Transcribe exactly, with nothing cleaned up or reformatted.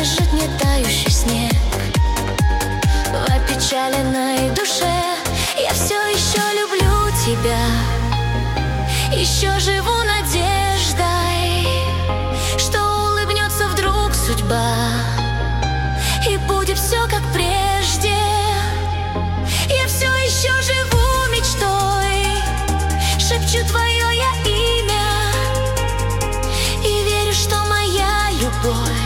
лежит не тающий снег. В опечаленной душе я все еще люблю тебя, еще живу надеждой, что улыбнется вдруг судьба, и будет все как прежде. Я все еще живу мечтой, шепчу твое я имя и верю, что моя любовь